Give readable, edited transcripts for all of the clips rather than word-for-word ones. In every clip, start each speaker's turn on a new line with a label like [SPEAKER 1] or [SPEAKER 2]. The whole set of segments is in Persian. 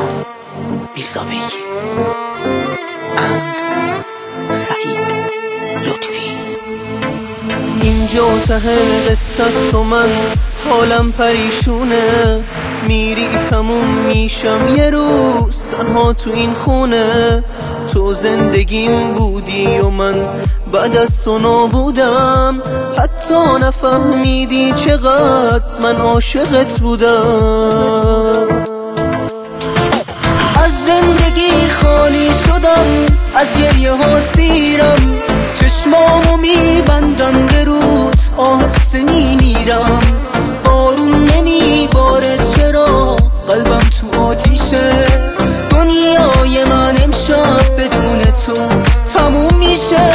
[SPEAKER 1] میرزا بیگی اند سعید لطفی.
[SPEAKER 2] اینجا ته قصه است و من حالم پریشونه، میری تموم میشم یه روز تنها تو این خونه. تو زندگیم بودی و من بعد از تو نابودم، حتی نفهمیدی چقدر من عاشقت بودم.
[SPEAKER 3] از زندگی خالی شدم، از گریه ها سیرم، چشمامو میبندم به رود آهسته میمیرم. بارون نمیباره چرا قلبم تو آتیشه، دنیای من امشب بدون تو تموم میشه.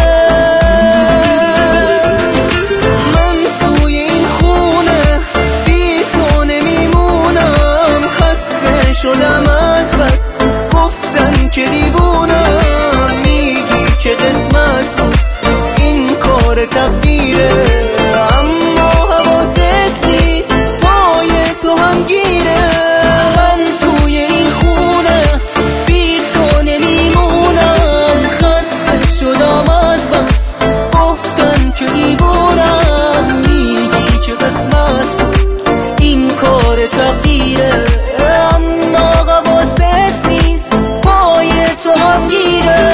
[SPEAKER 2] من توی این خونه بی تو نمیمونم، خسته شدم از بس گفتن که دیوونم. میگی که قسمت بود این کار تقدیره، اما حواست نیست پای تو هم گیره.
[SPEAKER 3] من توی این خونه بی تو نمیمونم، خسته شدم از بس گفتن که دیوونم. میگی که قسمت این کار تقدیره، اما حواست نیست پای تو هم گیره.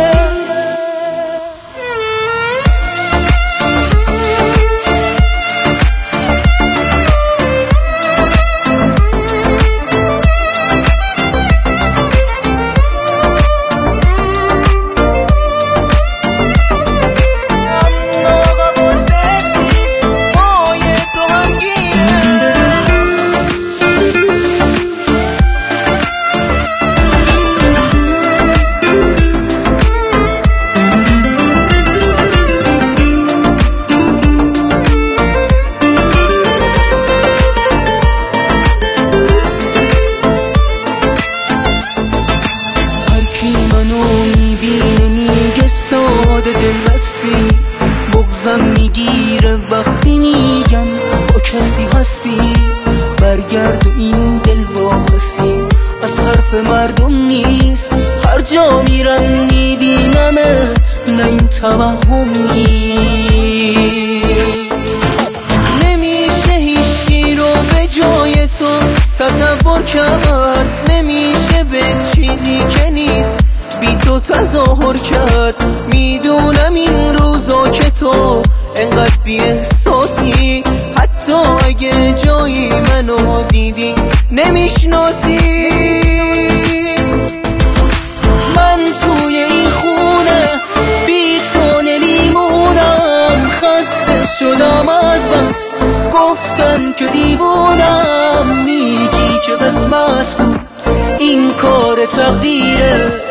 [SPEAKER 3] ساده دل بستی، بغضم میگیره وقتی میگن با کسی هستی. برگرد و این دل واپسی از حرف مردم نیست، هر جا میرم میبینمت نه این توهمی.
[SPEAKER 2] نمیشه هیچکی رو به جای تو تصور کرد، نمیشه به چیزی که نیست بی تو تظاهر کرد. میدونم این روزا که تو انقدر بی احساسی، حتی اگه جایی منو دیدی نمیشناسی.
[SPEAKER 3] من توی این خونه بی تو نمیمونم، خسته شدم از بس گفتن که دیوونم. میگی که قسمت بود این کار تقدیره،